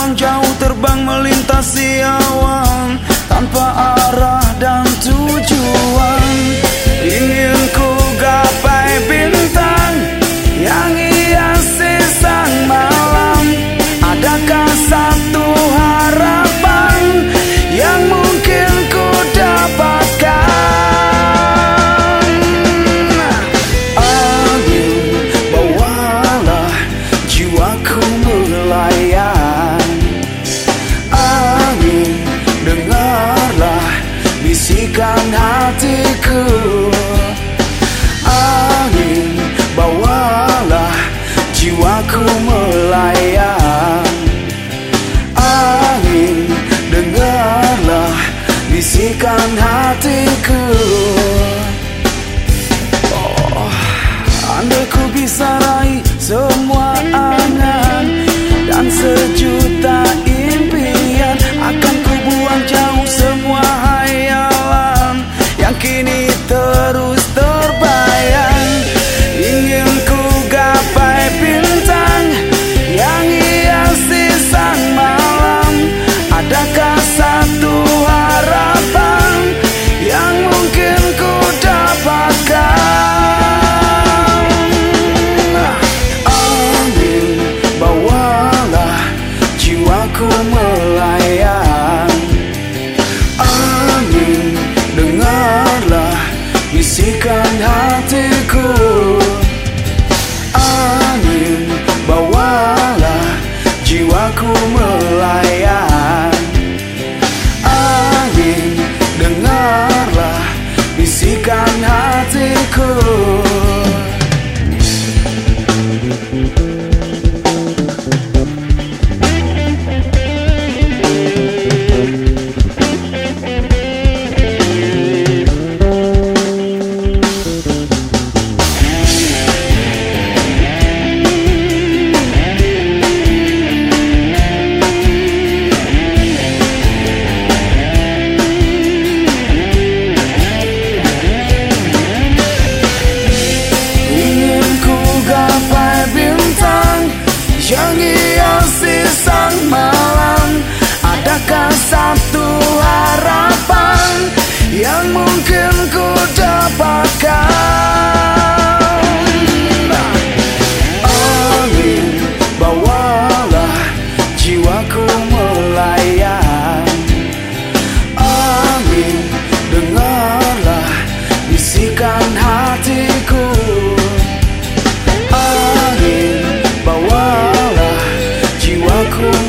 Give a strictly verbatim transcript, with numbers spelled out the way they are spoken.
buang jauh, terbang melintasi awan tanpa arah dan tujuan. Ingin ku gapai bintang yang hiasi sang malam. Adakah satu harapan yang mungkin ku dapatkan? Angin, bawalah jiwaku melayang. Angin, dengarlah bisikan hatiku. Angin, bawalah jiwaku melayang. Angin, dengarlah bisikan hatiku. Oh, andai ku bisa raih semua angan dan sejuta impian, akan ku buang jauh semua hayalan yang kini terus terbayang. Ingin ku gapai bintang yang hiasi sang malam. Adakah satu harapan yang mungkin ku dapatkan? Angin, bawalah jiwaku melayang. Angin, dengarlah bisikan hatiku. Angin, bawalah jiwaku melayang. Angin, dengarlah bisikan hatiku. Yang hiasi sang malam. Adakah satu harapan yang mungkin ku dapatkan? Angin, bawalah jiwaku melayang. Angin, dengarlah bisikan hatiku. Angin, bawalah jiwaku